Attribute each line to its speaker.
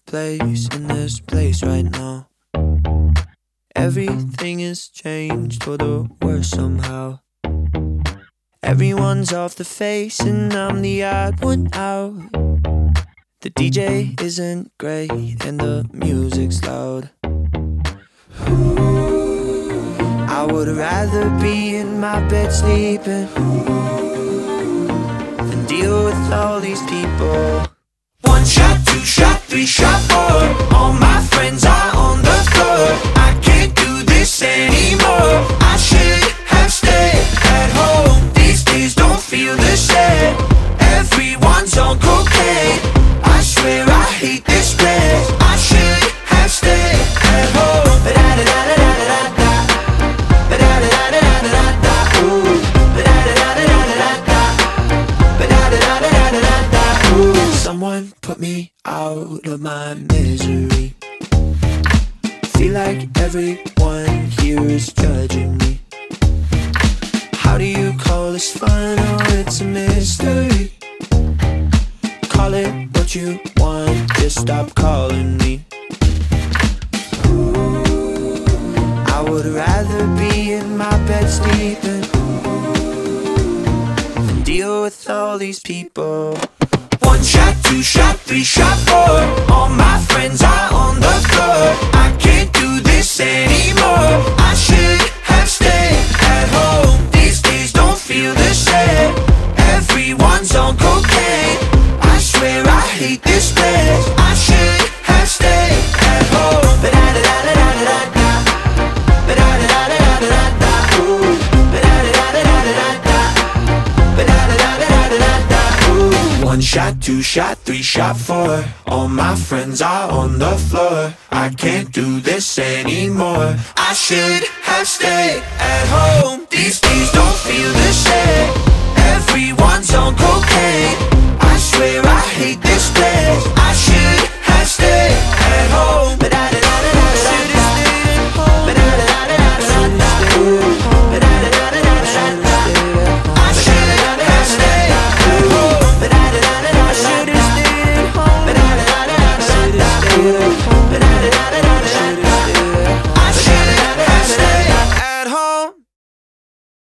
Speaker 1: place in this place right now. Everything is changed for the worse somehow. Everyone's off the face and I'm the odd one out. The DJ isn't great and the music's loud. I would rather be in my bed sleeping than deal with all these people. One shot, two shot, three shot, four. All my friends are on the floor. I can't do this anymore. I should have stayed at home. These days don't feel the same. Everyone's on cocaine. I swear I hate this place. I should have stayed at home. Ba-da-da-da-da-da-da-da. Ba-da-da-da-da-da-da-da. Ooh. Ba-da-da-da-da-da-da-da. Ba-da-da-da-da-da-da-da. Ooh. Someone put me out of my misery. Feel like everyone here is judging me. How do you call this fun? Oh, it's a mystery. Call it what you want, just stop calling me. I would rather be in my bed sleeping than deal with all these people. One shot, two shot, three shot, four. All my friends are on the floor. I can't do this anymore. I should have stayed at home. These days don't feel the same. Everyone's on cocaine. I swear I hate this place. I should have stayed at home. Ba-da-da-da-da-da-da-da. Ba-da-da-da-da-da-da-da. Ooh. Ba-da-da-da-da-da-da-da. Ba-da-da-da-da-da-da-da. Ooh. One shot, two shot, three shot, four. All my friends are on the floor. I can't do this anymore. I should have stayed at home. These days don't feel the same. Everyone's on cocaine. I swear I hate this place.